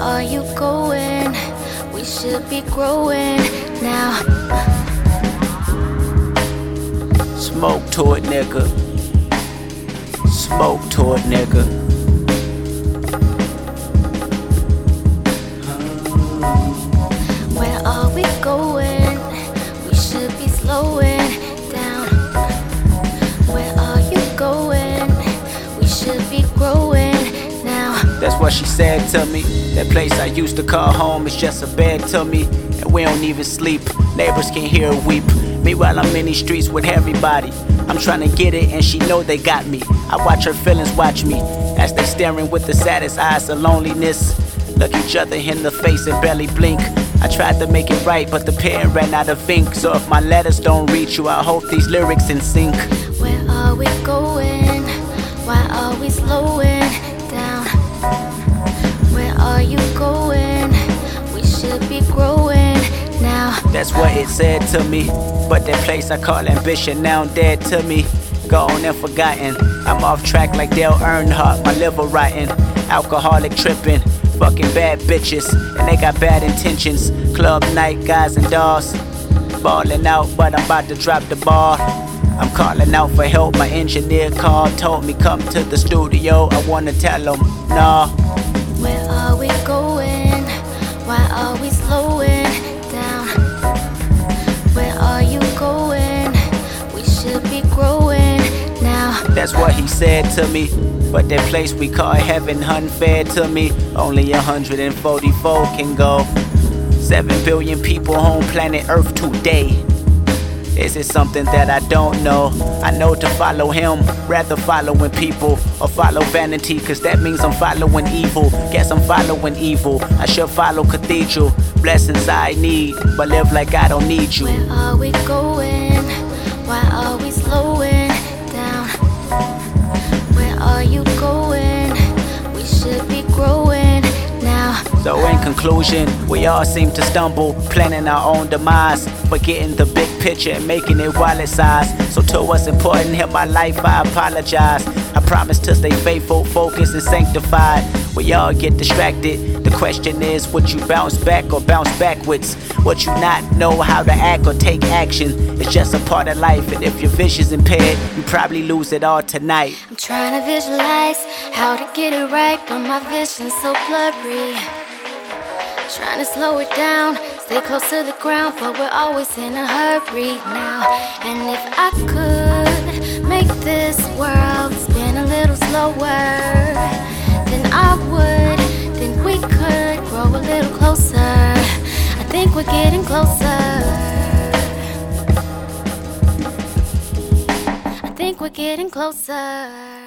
are you going? We should be growing now. Smoke to it, nigga. Smoke to it, nigga. Where are we going? We should be slowing down. Where are you going? We should be growing now. That's what she said to me. That place I used to call home is just a bed to me. And we don't even sleep. Neighbors can hear her weep. Meanwhile, I'm in these streets with everybody. I'm trying to get it and she know they got me. I watch her feelings watch me as they staring with the saddest eyes of loneliness. Look each other in the face and barely blink. I tried to make it right, but the pen ran out of ink. So if my letters don't reach you, I hope these lyrics in sync. Where are we going? Why are we slowing down? Where are you going? We should be growing now. That's what it said to me. But that place I call ambition now dead to me. Gone and forgotten. I'm off track like Dale Earnhardt, my liver rotten. Alcoholic tripping, fucking bad bitches, and they got bad intentions. Club night, guys and dolls. Balling out, but I'm about to drop the ball. I'm calling out for help, my engineer called. Told me come to the studio, I wanna tell him, nah. Where are we going? Why are we slowing down? Where are you going? We should be growing now. That's what he said to me. But that place we call heaven unfair to me. Only 144 can go. 7 billion people on planet Earth today. Is it something that I don't know? I know to follow him, rather following people or follow vanity, cause that means I'm following evil. Guess I'm following evil. I should follow cathedral. Blessings I need, but live like I don't need you. Where are we going? Why are we slowing down? Where are you going? We should be growing now. So in conclusion, we all seem to stumble, planning our own demise, forgetting the big picture and making it wallet size. So to what's important in my life, I apologize. I promise to stay faithful, focused and sanctified. We all get distracted. The question is, would you bounce back or bounce backwards? Would you not know how to act or take action? It's just a part of life, and if your vision's impaired, you probably lose it all tonight. I'm trying to visualize how to get it right, but my vision's so blurry. Trying to slow it down, stay close to the ground, but we're always in a hurry now. And if I could make this world spin a little slower, then I would, then we could grow a little closer. I think we're getting closer. I think we're getting closer.